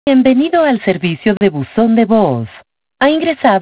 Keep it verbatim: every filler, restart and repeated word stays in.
Bienvenido al servicio de buzón de voz. Ha ingresado